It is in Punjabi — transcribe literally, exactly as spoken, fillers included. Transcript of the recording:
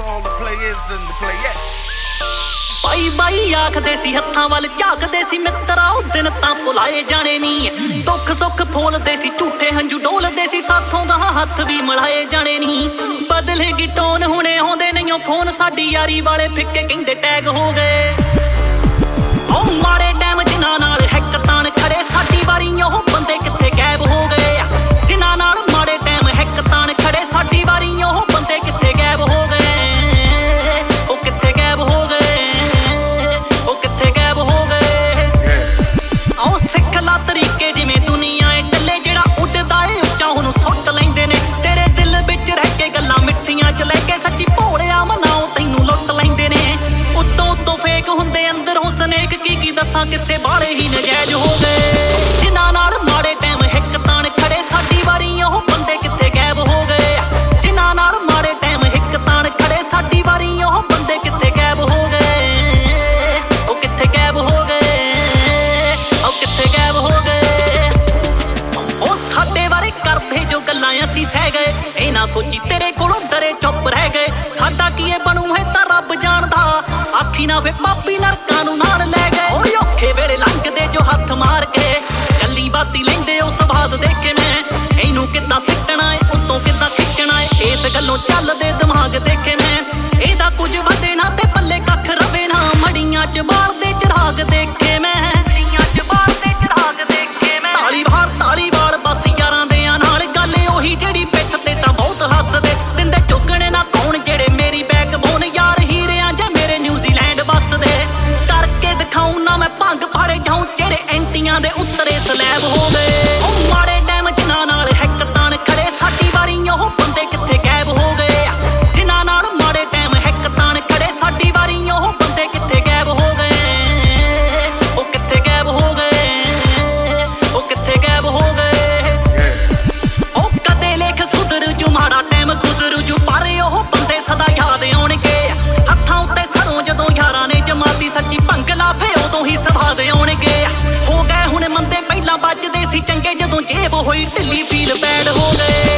all the players and the playettes. ਬਾਈ ਬਾਈ ਆਖਦੇ ਸੀ ਹੱਥਾਂ ਵੱਲ ਝਾਕਦੇ ਸੀ ਮਿੱਤਰਾ ਉਹ ਦਿਨ ਤਾਂ ਭੁਲਾਏ ਜਾਣੇ ਨੀ ਦੁੱਖ ਸੁੱਖ ਫੋਲਦੇ ਸੀ ਝੂਠੇ ਹੰਝੂ ਡੋਲਦੇ ਸੀ ਸਾਥੋਂ ਗਾਹਾਂ ਹੱਥ ਵੀ ਮਿਲਾਏ ਜਾਣੇ ਨੀ ਬਦਲੇਗੀ ਟੋਨ ਹੁਣੇ ਆਉਂਦੇ ਨਹੀਂ ਫੋਨ ਸਾਡੀ ਯਾਰੀ ਵਾਲੇ ਫਿੱਕੇ ਕਹਿੰਦੇ ਟੈਗ ਹੋ ਗਏ ਉਹ ਮਾੜੇ ਟਾਈਮ ਜਿਨ੍ਹਾਂ ਨਾਲ ਹੈਕ ਤਾਣ ਖੜੇ ਸਾਡੀ ਵਾਰੀ ਉਹ ਬੰਦੇ ਕਿੱਥੇ ਗਾਇਬ ਹੋ ਗਏ ਜਿਨ੍ਹਾਂ ਨਾਲ ਮਾੜੇ ਟਾਈਮ ਹੈਕ ਤਾਣ ਖੜੇ ਸਾਡੀ ਵਾਰੀ ਉਹ ਬੰਦੇ ਕਿੱਥੇ ਗਾਇਬ ਹੋ ਗਏ ਉਹ ਕਿੱਥੇ ਗਾਇਬ ਹੋ ਗਏ ਤਰੀਕੇ ਜਿਵੇਂ ਦੁਨੀਆ ਏ ਚੱਲੇ ਜਿਹੜਾ ਉੱਡਦਾ ਏ ਉੱਚਾ ਉਹਨੂੰ ਸੁੱਟ ਲੈਂਦੇ ਨੇ ਤੇਰੇ ਦਿਲ ਵਿੱਚ ਰਹਿ ਕੇ ਗੱਲਾਂ ਮਿੱਠੀਆਂ ਚ ਲੈ ਕੇ ਸੱਚੀ ਭੋਲਿਆ ਮਨਾਓ ਤੈਨੂੰ ਲੁੱਟ ਲੈਂਦੇ ਨੇ ਉੱਤੋਂ ਉੱਤੋਂ ਫੇਕ ਹੁੰਦੇ ਅੰਦਰੋਂ ਸਨੇਕ ਕੀ ਕੀ ਦੱਸਾਂ ਕਿਸੇ ਬਾਲੇ ਹੀ ਨਜਾਇਜ਼ ਹੋ ਗਏ ਜਿਨ੍ਹਾਂ ਨਾਲ ਮਾੜੇ ਟਾਈਮ ਹਿੱਕ ਤਾਣ ਖੜੇ ਸਾਡੀ ਵਾਰੀ ਉਹ ਬੰਦੇ ਕਿੱਥੇ ਗਾਇਬ ਹੋ ਗਏ ਜਿਨ੍ਹਾਂ ਨਾਲ ਮਾੜੇ ਟਾਈਮ ਹਿੱਕ ਤਾਣ ਖੜੇ ਸਾਡੀ ਵਾਰੀ ਉਹ ਬੰਦੇ ਕਿੱਥੇ ਗਾਇਬ ਹੋ ਗਏ ਉਹ ਕਿੱਥੇ ਗਾਇਬ ਹੋ ਗਏ ਉਹ ਕਿੱਥੇ ਗਾਇਬ ਹੋ ਗਏ ਉਹ ਸਾਡੇ ਬਾਰੇ ਕਰਦੇ ਜੋ ਗੱਲਾਂ ਅਸੀਂ ਸਹਿ ਗਏ ਇਹ ਨਾ ਸੋਚੀ ਤੇਰੇ ਕੋਲੋਂ ਡਰੇ ਚੁੱਪ ਰਹਿ ਗਏ ਸਾਡਾ ਕੀ ਇਹ ਬਣੂ ਹੈ ਤਾਂ ਰੱਬ ਜਾਣਦਾ ਆਖੀ ਨਾ ਫੇ ਪਾਪੀ ਨਰਕਾਂ ਨੂੰ ਨਾਲ ਲੈ ਗਏ ਓਏ ਔਖੇ ਵੇਲੇ ਲੰਘਦੇ ਜੋ ਹੱਥ ਮਾਰ ਕੇ ਕੱਲੀ ਬਾਤੀ ਲੈਂਦੇ ਉਸ ਬਾਤ ਦੇਖ ਕੇ ਮੈਂ ਇਹਨੂੰ ਕਿੱਦਾਂ ਸਿੱਟਣਾ ਏ ਉੱਤੋਂ ਕਿੱਦਾਂ ਖਿੱਚਣਾ ਏ ਇਸ ਗੱਲੋਂ ਚੱਲਦੇ ਦਿਮਾਗ ਦੇਖੇ ਮੈਂ ਇਹਦਾ ਕੁਝ ਵਧੇ ਨਾ ਤੇ ਪੱਲੇ ਕੱਖ ਰਵੇ ਨਾ ਮੜੀਆਂ ਚ ਬਾਲਦੇ ਚਿਰਾਗ ਦੇਖੇ ਮੈਂ ਜਿਹੜੀ ਪਿੱਠ ਤੇ ਤਾਂ ਬਹੁਤ ਹੱਸਦੇ ਦਿੰਦੇ ਚੁੱਕਣੇ ਨਾ ਕੌਣ ਜਿਹੜੇ ਮੇਰੀ ਬੈਕ ਬੋਨ ਯਾਰ ਹੀਰਿਆਂ ਜਾਂ ਮੇਰੇ ਨਿਊਜ਼ੀਲੈਂਡ ਵੱਸਦੇ ਕਰਕੇ ਦਿਖਾਉਂ ਨਾ ਮੈਂ ਭੰਗ ਫਾੜੇ ਜਾਉਂ ਚਿਹਰੇ ਐਂਟੀਆਂ ਦੇ ਉੱਤਰੇ ਸਲੈਬ ਹੋ ਗਏ ਉਹ ਮਾੜੇ ਟਾਈਮ ਜਿਨ੍ਹਾਂ ਨਾਲ ਹੈਕ ਤਾਣ ਖੜੇ ਸਾਡੀ ਵਾਰੀ ਉਹ ਬੰਦੇ ਕਿੱਥੇ ਗਾਇਬ ਹੋ ਗਏ ਜਿਨ੍ਹਾਂ ਨਾਲ ਮਾੜੇ ਟਾਈਮ ਹੈਕ ਤਾਣ ਖੜੇ ਸਾਡੀ ਵਾਰੀ ਉਹ ਬੰਦੇ ਕਿੱਥੇ ਗਾਇਬ ਹੋ ਗਏ ਉਹ ਕਿੱਥੇ ਗਾਇਬ ਹੋ ਗਏ ਉਹ ਕਿੱਥੇ ਗਾਇਬ ਹੋ ਗਏ ਮਾੜਾ ਟਾਈਮ ਗੁਜ਼ਰ ਜੂ ਪਰ ਉਹ ਬੰਦੇ ਸਦਾ ਯਾਦ ਆਉਣਗੇ ਹੱਥਾਂ ਉੱਤੇ ਸਰੋਂ ਜਦੋਂ ਯਾਰਾਂ ਨੇ ਜਮਾਤੀ ਸੱਚੀ ਭੰਗਲਾ ਫੇ ਉਦੋਂ ਹੀ ਸਵਾਦ ਆਉਣਗੇ ਹੋ ਗਏ ਹੁਣ ਮੰਦੇ ਪਹਿਲਾਂ ਵੱਜਦੇ ਸੀ ਚੰਗੇ ਜਦੋਂ ਜੇਬ ਹੋਈ ਢਿੱਲੀ ਫੀਲ ਬੈਡ ਹੋ ਗਏ